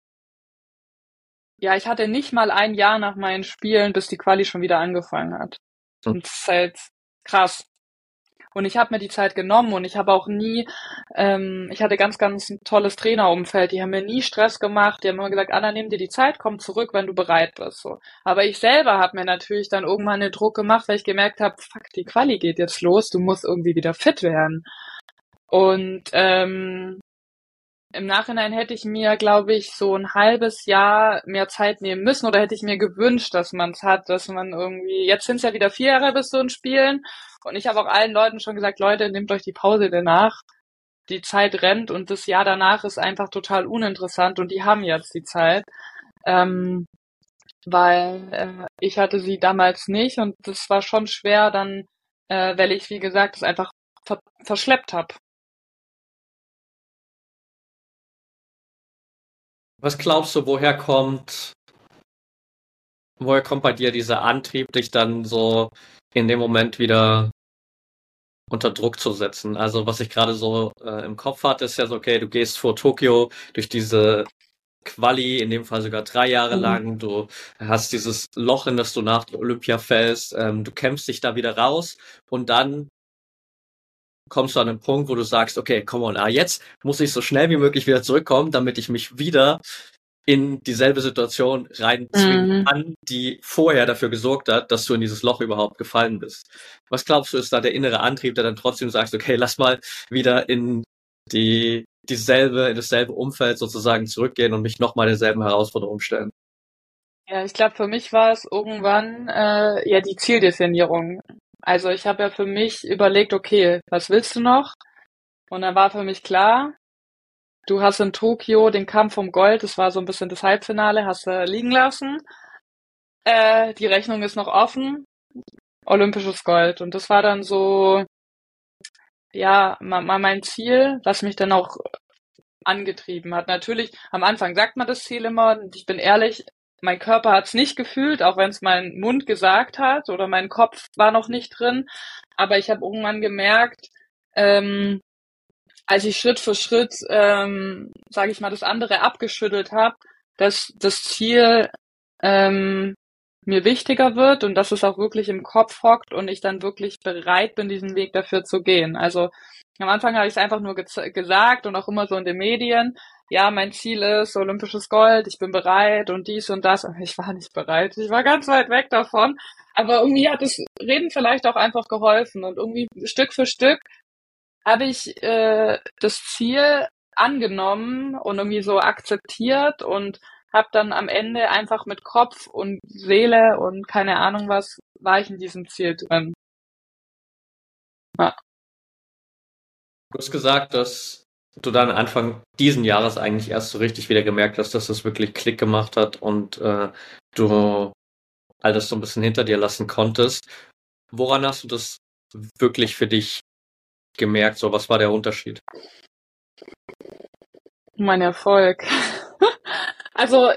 ja, ich hatte nicht mal ein Jahr nach meinen Spielen, bis die Quali schon wieder angefangen hat. Hm. Und das ist halt krass. Und ich habe mir die Zeit genommen und ich habe auch nie, ähm, ich hatte ganz, ganz ein tolles Trainerumfeld. Die haben mir nie Stress gemacht. Die haben immer gesagt, Anna, nimm dir die Zeit, komm zurück, wenn du bereit bist. So. Aber ich selber habe mir natürlich dann irgendwann den Druck gemacht, weil ich gemerkt habe, fuck, die Quali geht jetzt los, du musst irgendwie wieder fit werden. Und ähm, im Nachhinein hätte ich mir, glaube ich, so ein halbes Jahr mehr Zeit nehmen müssen oder hätte ich mir gewünscht, dass man es hat, dass man irgendwie, jetzt sind es ja wieder vier Jahre bis zu den Spielen und ich habe auch allen Leuten schon gesagt, Leute, nehmt euch die Pause danach, die Zeit rennt und das Jahr danach ist einfach total uninteressant und die haben jetzt die Zeit, ähm, weil äh, ich hatte sie damals nicht und das war schon schwer dann, äh, weil ich, wie gesagt, es einfach ver verschleppt habe. Was glaubst du, woher kommt, woher kommt bei dir dieser Antrieb, dich dann so in dem Moment wieder unter Druck zu setzen? Also was ich gerade so äh, im Kopf hatte, ist ja so, okay, du gehst vor Tokio durch diese Quali, in dem Fall sogar drei Jahre Mhm. lang, du hast dieses Loch, in das du nach Olympia fällst, ähm, du kämpfst dich da wieder raus und dann kommst du an einen Punkt, wo du sagst, okay, come on, ah, jetzt muss ich so schnell wie möglich wieder zurückkommen, damit ich mich wieder in dieselbe Situation reinzwingen Mhm. kann, die vorher dafür gesorgt hat, dass du in dieses Loch überhaupt gefallen bist. Was glaubst du, ist da der innere Antrieb, der dann trotzdem sagst, okay, lass mal wieder in die dieselbe, in dasselbe Umfeld sozusagen zurückgehen und mich nochmal derselben Herausforderung stellen? Ja, ich glaube, für mich war es irgendwann äh, ja die Zieldefinierung. Also ich habe ja für mich überlegt, okay, was willst du noch? Und dann war für mich klar, du hast in Tokio den Kampf um Gold, das war so ein bisschen das Halbfinale, hast du liegen lassen. Äh, die Rechnung ist noch offen, olympisches Gold. Und das war dann so, ja, mal, mal mein Ziel, was mich dann auch angetrieben hat. Natürlich, am Anfang sagt man das Ziel immer, und ich bin ehrlich, mein Körper hat es nicht gefühlt, auch wenn es mein Mund gesagt hat oder mein Kopf war noch nicht drin. Aber ich habe irgendwann gemerkt, ähm, als ich Schritt für Schritt, ähm, sage ich mal, das andere abgeschüttelt habe, dass das Ziel ähm, mir wichtiger wird und dass es auch wirklich im Kopf hockt und ich dann wirklich bereit bin, diesen Weg dafür zu gehen. Also am Anfang habe ich es einfach nur gez- gesagt und auch immer so in den Medien. Ja, mein Ziel ist olympisches Gold, ich bin bereit und dies und das. Aber ich war nicht bereit, ich war ganz weit weg davon. Aber irgendwie hat das Reden vielleicht auch einfach geholfen und irgendwie Stück für Stück habe ich äh, das Ziel angenommen und irgendwie so akzeptiert und habe dann am Ende einfach mit Kopf und Seele und keine Ahnung was, war ich in diesem Ziel drin. Ja. Du hast gesagt, dass du dann Anfang diesen Jahres eigentlich erst so richtig wieder gemerkt hast, dass das wirklich Klick gemacht hat und äh, du alles so ein bisschen hinter dir lassen konntest. Woran hast du das wirklich für dich gemerkt? So, was war der Unterschied? Mein Erfolg. Also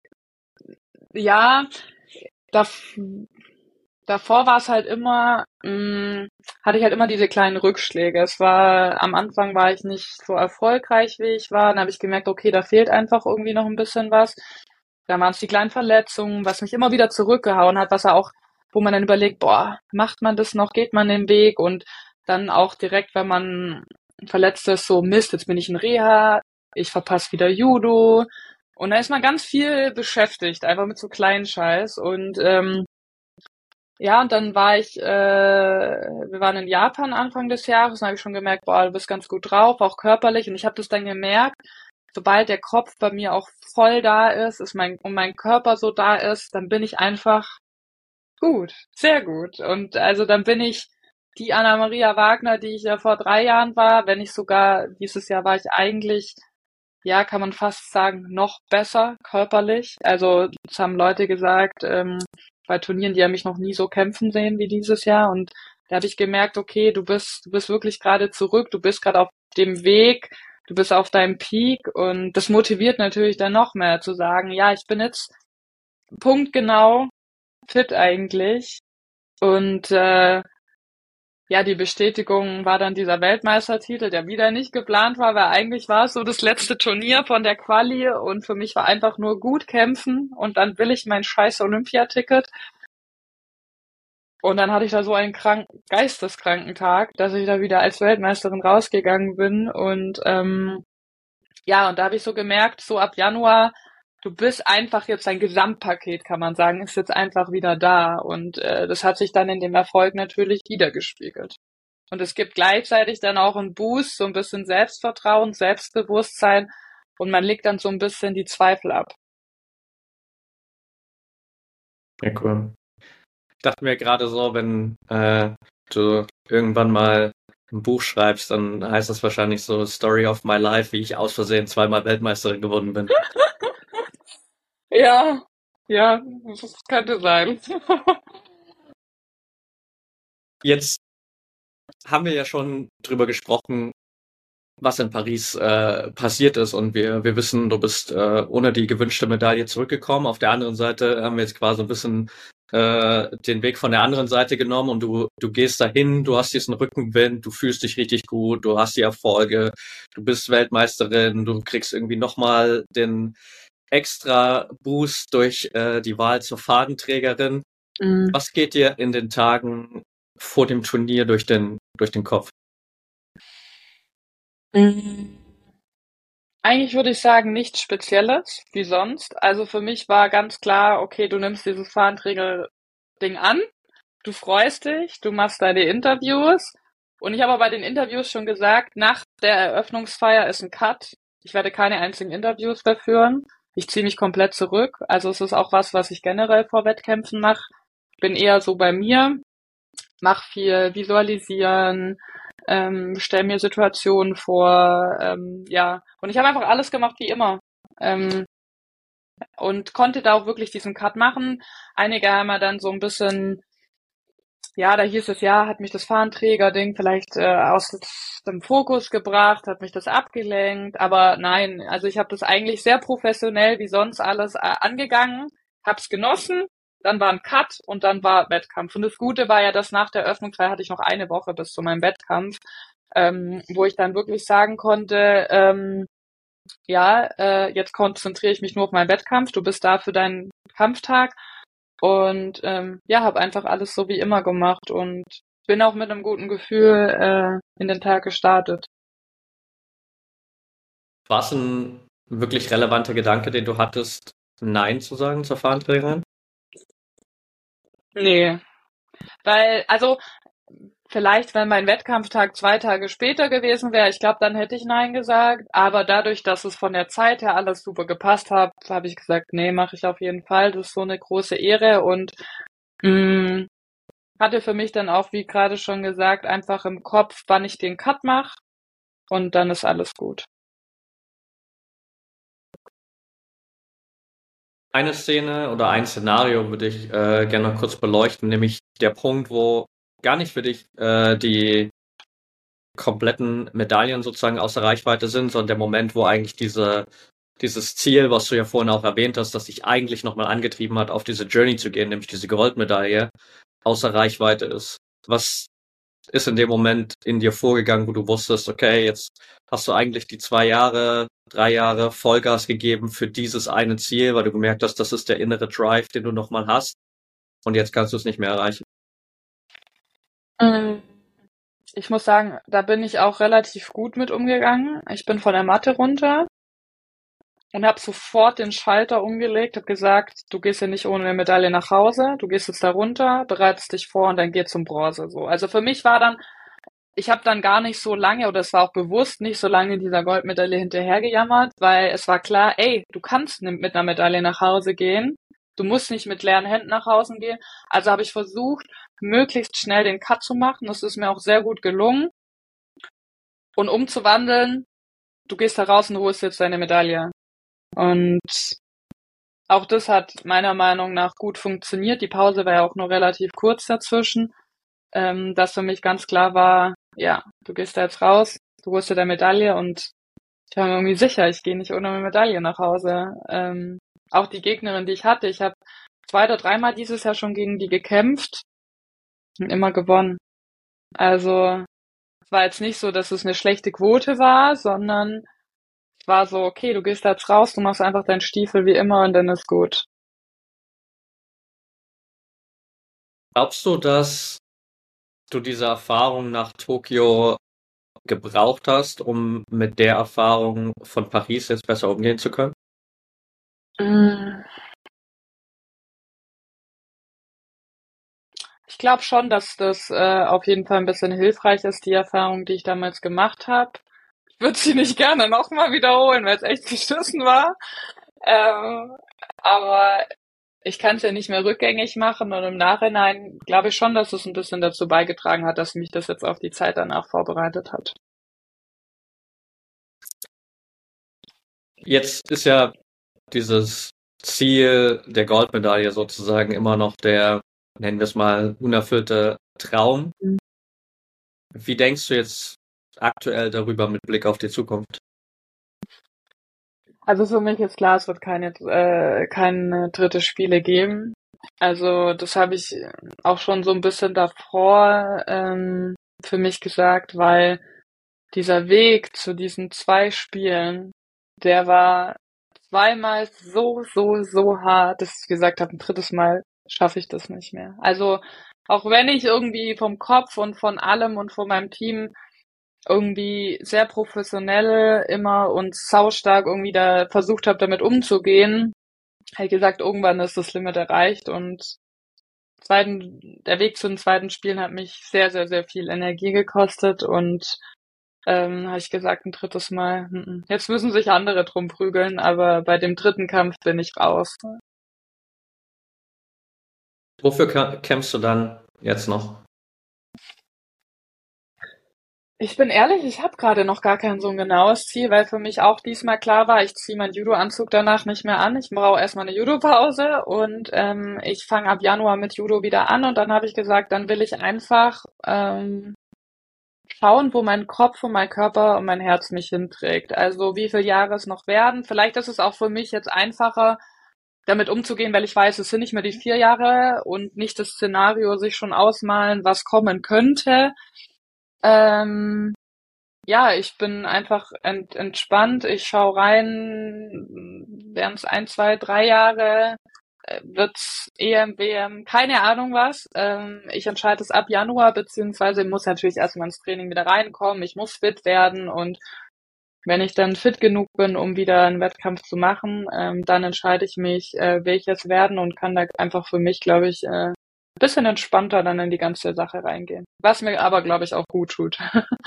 ja, dav davor war es halt immer, mh, hatte ich halt immer diese kleinen Rückschläge. Es war, am Anfang war ich nicht so erfolgreich, wie ich war. Dann habe ich gemerkt, okay, da fehlt einfach irgendwie noch ein bisschen was. Dann waren es die kleinen Verletzungen, was mich immer wieder zurückgehauen hat, was er auch, wo man dann überlegt, boah, macht man das noch, geht man den Weg? Und dann auch direkt, wenn man verletzt ist, so Mist, jetzt bin ich in Reha, ich verpasse wieder Judo. Und da ist man ganz viel beschäftigt, einfach mit so kleinen Scheiß. Und ähm, ja, und dann war ich, äh, wir waren in Japan Anfang des Jahres, und habe ich schon gemerkt, boah, du bist ganz gut drauf, auch körperlich. Und ich habe das dann gemerkt, sobald der Kopf bei mir auch voll da ist, ist mein und mein Körper so da ist, dann bin ich einfach gut, sehr gut. Und also dann bin ich die Anna-Maria Wagner, die ich ja vor drei Jahren war, wenn nicht sogar dieses Jahr war ich eigentlich, ja, kann man fast sagen, noch besser körperlich. Also es haben Leute gesagt, ähm, bei Turnieren, die haben mich noch nie so kämpfen sehen wie dieses Jahr. Und da habe ich gemerkt, okay, du bist, du bist wirklich gerade zurück, du bist gerade auf dem Weg, du bist auf deinem Peak und das motiviert natürlich dann noch mehr zu sagen, ja, ich bin jetzt punktgenau fit eigentlich. Und äh, ja, die Bestätigung war dann dieser Weltmeistertitel, der wieder nicht geplant war, weil eigentlich war es so das letzte Turnier von der Quali und für mich war einfach nur gut kämpfen und dann will ich mein scheiß Olympiaticket. Und dann hatte ich da so einen krank geisteskranken Tag, dass ich da wieder als Weltmeisterin rausgegangen bin und ähm, ja, und da habe ich so gemerkt, so ab Januar, du bist einfach jetzt ein Gesamtpaket, kann man sagen, ist jetzt einfach wieder da. Und äh, das hat sich dann in dem Erfolg natürlich wiedergespiegelt. Und es gibt gleichzeitig dann auch einen Boost, so ein bisschen Selbstvertrauen, Selbstbewusstsein und man legt dann so ein bisschen die Zweifel ab. Ja, cool. Ich dachte mir gerade so, wenn äh, du irgendwann mal ein Buch schreibst, dann heißt das wahrscheinlich so Story of my life, wie ich aus Versehen zweimal Weltmeisterin geworden bin. Ja, ja, das könnte sein. Jetzt haben wir ja schon drüber gesprochen, was in Paris äh, passiert ist und wir wir wissen, du bist äh, ohne die gewünschte Medaille zurückgekommen. Auf der anderen Seite haben wir jetzt quasi ein bisschen äh, den Weg von der anderen Seite genommen und du du gehst dahin, du hast diesen Rückenwind, du fühlst dich richtig gut, du hast die Erfolge, du bist Weltmeisterin, du kriegst irgendwie nochmal den extra Boost durch äh, die Wahl zur Fadenträgerin. Mm. Was geht dir in den Tagen vor dem Turnier durch den durch den Kopf? Mm. Eigentlich würde ich sagen, nichts Spezielles wie sonst. Also für mich war ganz klar, okay, du nimmst dieses Fahrenträger-Ding an, du freust dich, du machst deine Interviews. Und ich habe aber bei den Interviews schon gesagt, nach der Eröffnungsfeier ist ein Cut. Ich werde keine einzigen Interviews mehr führen. Ich ziehe mich komplett zurück. Also es ist auch was, was ich generell vor Wettkämpfen mache. Ich bin eher so bei mir, mach viel visualisieren, ähm, stell mir Situationen vor, ähm, ja. Und ich habe einfach alles gemacht wie immer. Ähm, und konnte da auch wirklich diesen Cut machen. Einige haben ja dann so ein bisschen, ja, da hieß es, ja, hat mich das Fahnenträger-Ding vielleicht äh, aus dem Fokus gebracht, hat mich das abgelenkt, aber nein, also ich habe das eigentlich sehr professionell wie sonst alles äh, angegangen, hab's genossen, dann war ein Cut und dann war Wettkampf. Und das Gute war ja, dass nach der Eröffnungsfeier hatte ich noch eine Woche bis zu meinem Wettkampf, ähm, wo ich dann wirklich sagen konnte, ähm, ja, äh, jetzt konzentriere ich mich nur auf meinen Wettkampf, du bist da für deinen Kampftag und ähm, ja, habe einfach alles so wie immer gemacht und bin auch mit einem guten Gefühl äh, in den Tag gestartet. War es ein wirklich relevanter Gedanke, den du hattest, Nein zu sagen zur Fahnenträgerin? Nee, weil, also vielleicht, wenn mein Wettkampftag zwei Tage später gewesen wäre, ich glaube, dann hätte ich Nein gesagt. Aber dadurch, dass es von der Zeit her alles super gepasst hat, habe ich gesagt, nee, mache ich auf jeden Fall. Das ist so eine große Ehre und mh, hatte für mich dann auch, wie gerade schon gesagt, einfach im Kopf, wann ich den Cut mache und dann ist alles gut. Eine Szene oder ein Szenario würde ich äh, gerne noch kurz beleuchten, nämlich der Punkt, wo gar nicht für dich äh, die kompletten Medaillen sozusagen außer Reichweite sind, sondern der Moment, wo eigentlich diese, dieses Ziel, was du ja vorhin auch erwähnt hast, das dich eigentlich nochmal angetrieben hat, auf diese Journey zu gehen, nämlich diese Goldmedaille, außer Reichweite ist. Was ist in dem Moment in dir vorgegangen, wo du wusstest, okay, jetzt hast du eigentlich die zwei Jahre, drei Jahre Vollgas gegeben für dieses eine Ziel, weil du gemerkt hast, das ist der innere Drive, den du nochmal hast und jetzt kannst du es nicht mehr erreichen? Mm. Ich muss sagen, da bin ich auch relativ gut mit umgegangen. Ich bin von der Matte runter und habe sofort den Schalter umgelegt, habe gesagt, du gehst ja nicht ohne eine Medaille nach Hause, du gehst jetzt da runter, bereitest dich vor und dann geh zum Bronze. So. Also für mich war dann, ich habe dann gar nicht so lange, oder es war auch bewusst nicht so lange dieser Goldmedaille hinterhergejammert, weil es war klar, ey, du kannst mit einer Medaille nach Hause gehen, du musst nicht mit leeren Händen nach Hause gehen. Also habe ich versucht, möglichst schnell den Cut zu machen. Das ist mir auch sehr gut gelungen. Und umzuwandeln, du gehst da raus und holst jetzt deine Medaille. Und auch das hat meiner Meinung nach gut funktioniert. Die Pause war ja auch nur relativ kurz dazwischen, ähm, dass für mich ganz klar war, ja, du gehst da jetzt raus, du holst dir deine Medaille und ich war mir irgendwie sicher, ich gehe nicht ohne eine Medaille nach Hause. Ähm, auch die Gegnerin, die ich hatte, ich habe zwei oder dreimal dieses Jahr schon gegen die gekämpft und immer gewonnen. Also es war jetzt nicht so, dass es eine schlechte Quote war, sondern es war so, okay, du gehst da jetzt raus, du machst einfach deinen Stiefel wie immer und dann ist gut. Glaubst du, dass du diese Erfahrung nach Tokio gebraucht hast, um mit der Erfahrung von Paris jetzt besser umgehen zu können? Mm. Ich glaube schon, dass das äh, auf jeden Fall ein bisschen hilfreich ist, die Erfahrung, die ich damals gemacht habe. Ich würde sie nicht gerne nochmal wiederholen, weil es echt beschissen war. Ähm, aber ich kann es ja nicht mehr rückgängig machen und im Nachhinein glaube ich schon, dass es ein bisschen dazu beigetragen hat, dass mich das jetzt auf die Zeit danach vorbereitet hat. Jetzt ist ja dieses Ziel der Goldmedaille sozusagen immer noch der, nennen wir es mal, unerfüllte Traum. Mhm. Wie denkst du jetzt aktuell darüber mit Blick auf die Zukunft? Also für mich ist klar, es wird keine, äh, keine dritte Spiele geben. Also das habe ich auch schon so ein bisschen davor ähm, für mich gesagt, weil dieser Weg zu diesen zwei Spielen, der war zweimal so, so, so hart, dass ich gesagt habe, ein drittes Mal schaffe ich das nicht mehr. Also auch wenn ich irgendwie vom Kopf und von allem und von meinem Team irgendwie sehr professionell immer und saustark irgendwie da versucht habe, damit umzugehen, habe ich gesagt, irgendwann ist das Limit erreicht und zweiten, der Weg zu den zweiten Spielen hat mich sehr, sehr, sehr viel Energie gekostet und ähm, habe ich gesagt, ein drittes Mal. mm, Jetzt müssen sich andere drum prügeln, aber bei dem dritten Kampf bin ich raus. Wofür kä- kämpfst du dann jetzt noch? Ich bin ehrlich, ich habe gerade noch gar kein so ein genaues Ziel, weil für mich auch diesmal klar war, ich ziehe meinen Judo-Anzug danach nicht mehr an. Ich brauche erstmal eine Judo-Pause und ähm, ich fange ab Januar mit Judo wieder an und dann habe ich gesagt, dann will ich einfach ähm, schauen, wo mein Kopf und mein Körper und mein Herz mich hinträgt. Also wie viele Jahre es noch werden. Vielleicht ist es auch für mich jetzt einfacher, damit umzugehen, weil ich weiß, es sind nicht mehr die vier Jahre und nicht das Szenario sich schon ausmalen, was kommen könnte. Ähm, ja, ich bin einfach ent entspannt. Ich schaue rein, wären es ein, zwei, drei Jahre. wird's E M, W M, keine Ahnung was. Ähm, ich entscheide es ab Januar, beziehungsweise muss natürlich erstmal ins Training wieder reinkommen. Ich muss fit werden und wenn ich dann fit genug bin, um wieder einen Wettkampf zu machen, ähm, dann entscheide ich mich, äh, will ich es werden und kann da einfach für mich, glaube ich, äh, ein bisschen entspannter dann in die ganze Sache reingehen. Was mir aber, glaube ich, auch gut tut.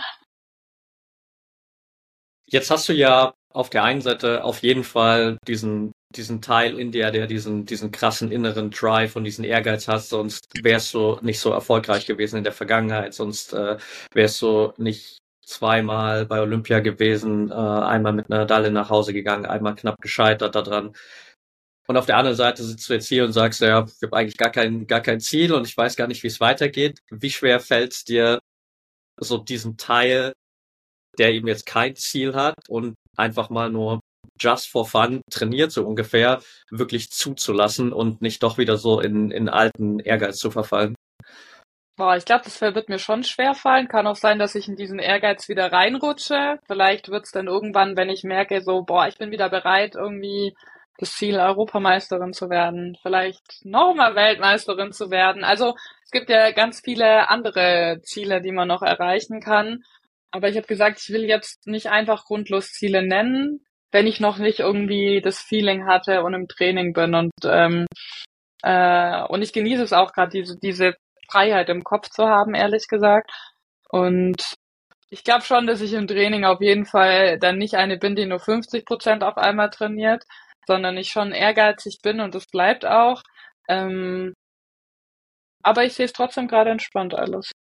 Jetzt hast du ja auf der einen Seite auf jeden Fall diesen diesen Teil in dir, der diesen diesen krassen inneren Drive und diesen Ehrgeiz hat, sonst wärst du nicht so erfolgreich gewesen in der Vergangenheit, sonst äh, wärst du nicht zweimal bei Olympia gewesen, äh, einmal mit einer Medaille nach Hause gegangen, einmal knapp gescheitert daran. Und auf der anderen Seite sitzt du jetzt hier und sagst, ja, ich habe eigentlich gar kein gar kein Ziel und ich weiß gar nicht, wie es weitergeht. Wie schwer fällt es dir, so diesen Teil, der eben jetzt kein Ziel hat und einfach mal nur just for fun trainiert, so ungefähr, wirklich zuzulassen und nicht doch wieder so in, in alten Ehrgeiz zu verfallen? Boah, ich glaube, das wird mir schon schwer fallen. Kann auch sein, dass ich in diesen Ehrgeiz wieder reinrutsche. Vielleicht wird's dann irgendwann, wenn ich merke, so, boah, ich bin wieder bereit, irgendwie das Ziel, Europameisterin zu werden, vielleicht nochmal Weltmeisterin zu werden. Also es gibt ja ganz viele andere Ziele, die man noch erreichen kann. Aber ich habe gesagt, ich will jetzt nicht einfach grundlos Ziele nennen, wenn ich noch nicht irgendwie das Feeling hatte und im Training bin. Und ähm, äh, und ich genieße es auch gerade, diese diese Freiheit im Kopf zu haben, ehrlich gesagt. Und ich glaube schon, dass ich im Training auf jeden Fall dann nicht eine bin, die nur fünfzig Prozent auf einmal trainiert, sondern ich schon ehrgeizig bin und das bleibt auch. Ähm, aber ich sehe es trotzdem gerade entspannt alles.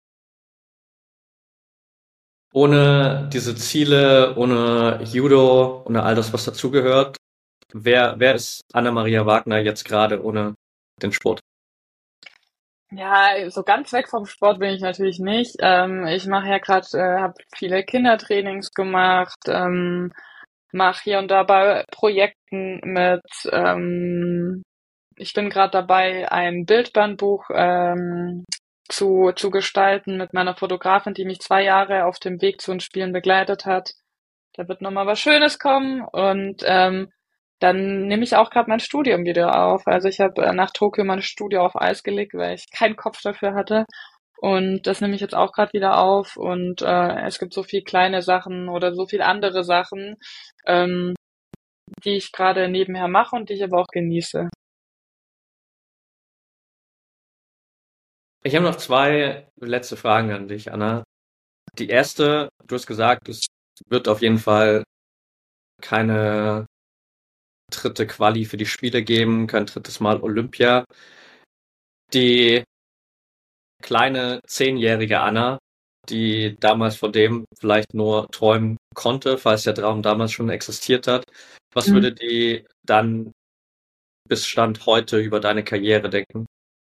Ohne diese Ziele, ohne Judo, ohne all das, was dazugehört, wer, wer ist Anna-Maria Wagner jetzt gerade ohne den Sport? Ja, so ganz weg vom Sport bin ich natürlich nicht. Ähm, ich mache ja gerade, äh, habe viele Kindertrainings gemacht, ähm, mache hier und da bei Projekten mit. Ähm, ich bin gerade dabei, ein Bildbandbuch ähm, zu zu gestalten mit meiner Fotografin, die mich zwei Jahre auf dem Weg zu den Spielen begleitet hat. Da wird nochmal was Schönes kommen und ähm, dann nehme ich auch gerade mein Studium wieder auf. Also ich habe äh, nach Tokio mein Studio auf Eis gelegt, weil ich keinen Kopf dafür hatte. Und das nehme ich jetzt auch gerade wieder auf. Und äh, es gibt so viel kleine Sachen oder so viel andere Sachen, ähm, die ich gerade nebenher mache und die ich aber auch genieße. Ich habe noch zwei letzte Fragen an dich, Anna. Die erste, du hast gesagt, es wird auf jeden Fall keine dritte Quali für die Spiele geben, kein drittes Mal Olympia. Die kleine zehnjährige Anna, die damals von dem vielleicht nur träumen konnte, falls der Traum damals schon existiert hat, was Mhm. würde die dann bis Stand heute über deine Karriere denken?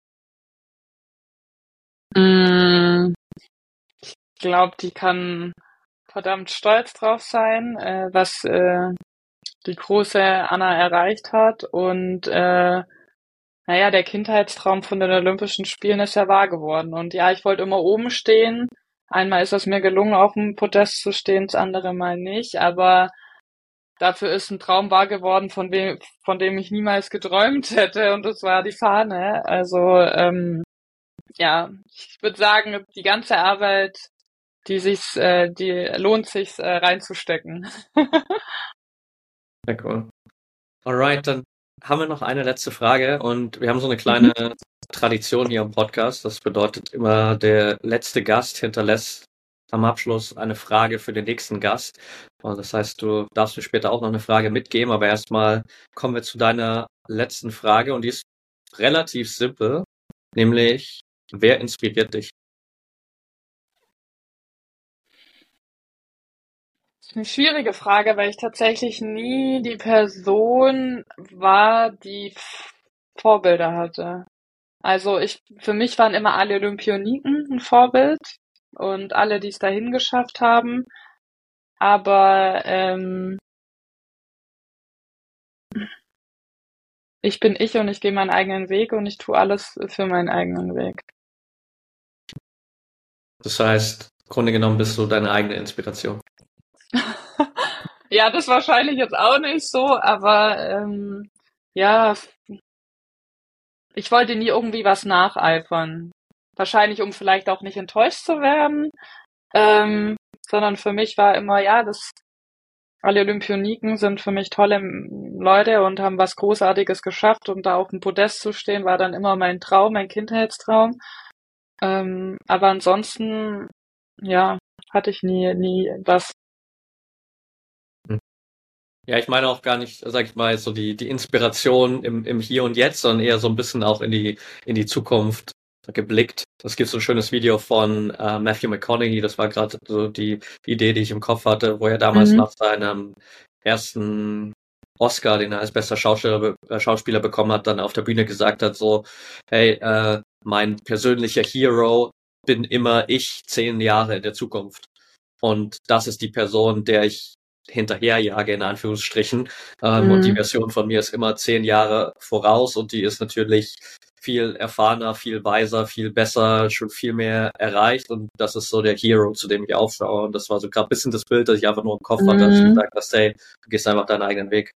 Mm, Ich glaube, die kann verdammt stolz drauf sein, äh, was äh, die große Anna erreicht hat. Und äh, naja, der Kindheitstraum von den Olympischen Spielen ist ja wahr geworden. Und ja, ich wollte immer oben stehen. Einmal ist es mir gelungen, auf dem Podest zu stehen, das andere Mal nicht. Aber dafür ist ein Traum wahr geworden, von dem, von dem ich niemals geträumt hätte. Und das war die Fahne. Also ähm, ja, ich würde sagen, die ganze Arbeit, die sich, äh, die lohnt sich äh, reinzustecken. Sehr cool. Alright, dann haben wir noch eine letzte Frage und wir haben so eine Mhm. kleine Tradition hier im Podcast. Das bedeutet immer, der letzte Gast hinterlässt am Abschluss eine Frage für den nächsten Gast. Und das heißt, du darfst mir später auch noch eine Frage mitgeben, aber erstmal kommen wir zu deiner letzten Frage und die ist relativ simpel, nämlich, wer inspiriert dich? Das ist eine schwierige Frage, weil ich tatsächlich nie die Person war, die F- Vorbilder hatte. Also ich, für mich waren immer alle Olympioniken ein Vorbild und alle, die es dahin geschafft haben. Aber ähm, ich bin ich und ich gehe meinen eigenen Weg und ich tue alles für meinen eigenen Weg. Das heißt, im Grunde genommen bist du deine eigene Inspiration. Ja, das wahrscheinlich jetzt auch nicht so, aber ähm, ja, ich wollte nie irgendwie was nacheifern. Wahrscheinlich, um vielleicht auch nicht enttäuscht zu werden, ähm, sondern für mich war immer, ja, das alle Olympioniken sind für mich tolle Leute und haben was Großartiges geschafft und da auf dem Podest zu stehen, war dann immer mein Traum, mein Kindheitstraum. Ähm, aber ansonsten, ja, hatte ich nie, nie was. Ja, ich meine auch gar nicht, sag ich mal, so die, die Inspiration im, im Hier und Jetzt, sondern eher so ein bisschen auch in die, in die Zukunft geblickt. Es gibt so ein schönes Video von äh, Matthew McConaughey, das war gerade so die Idee, die ich im Kopf hatte, wo er damals Mhm. nach seinem ersten Oscar, den er als bester Schauspieler, äh, Schauspieler bekommen hat, dann auf der Bühne gesagt hat, so, hey, äh, mein persönlicher Hero bin immer ich zehn Jahre in der Zukunft. Und das ist die Person, der ich hinterherjage, in Anführungsstrichen. Ähm, Mhm. Und die Version von mir ist immer zehn Jahre voraus und die ist natürlich viel erfahrener, viel weiser, viel besser, schon viel mehr erreicht und das ist so der Hero, zu dem ich aufschaue und das war so gerade ein bisschen das Bild, das ich einfach nur im Kopf hatte, als du Mhm. gesagt hast, hey, du gehst einfach deinen eigenen Weg.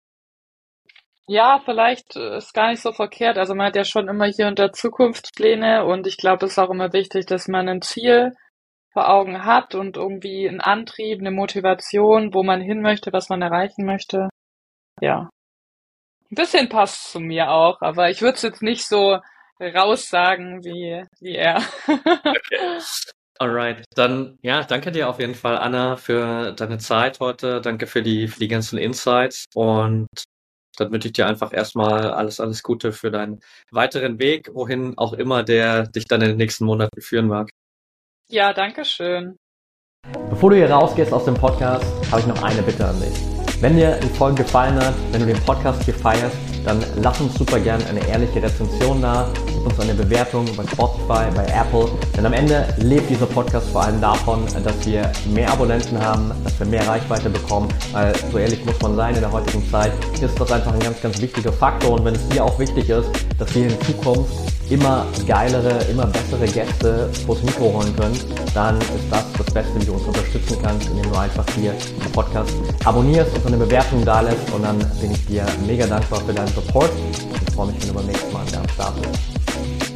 Ja, vielleicht äh, ist gar nicht so verkehrt. Also man hat ja schon immer hier und da Zukunftspläne und ich glaube, es ist auch immer wichtig, dass man ein Ziel vor Augen hat und irgendwie einen Antrieb, eine Motivation, wo man hin möchte, was man erreichen möchte. Ja. Ein bisschen passt zu mir auch, aber ich würde es jetzt nicht so raussagen wie, wie er. Okay. Alright, dann ja, danke dir auf jeden Fall, Anna, für deine Zeit heute. Danke für die für die ganzen Insights und dann wünsche ich dir einfach erstmal alles alles Gute für deinen weiteren Weg, wohin auch immer der dich dann in den nächsten Monaten führen mag. Ja, danke schön. Bevor du hier rausgehst aus dem Podcast, habe ich noch eine Bitte an dich. Wenn dir die Folge gefallen hat, wenn du den Podcast hier feierst, dann lass uns super gerne eine ehrliche Rezension da, gib uns eine Bewertung bei Spotify, bei Apple, denn am Ende lebt dieser Podcast vor allem davon, dass wir mehr Abonnenten haben, dass wir mehr Reichweite bekommen, weil so ehrlich muss man sein, in der heutigen Zeit ist das einfach ein ganz, ganz wichtiger Faktor und wenn es dir auch wichtig ist, dass wir in Zukunft immer geilere, immer bessere Gäste vors Mikro holen können, dann ist das das Beste, wie du uns unterstützen kannst, indem du einfach hier den Podcast abonnierst und eine Bewertung da lässt und dann bin ich dir mega dankbar für deinen Support. Ich freue mich, wenn du beim nächsten Mal wieder am Start bist.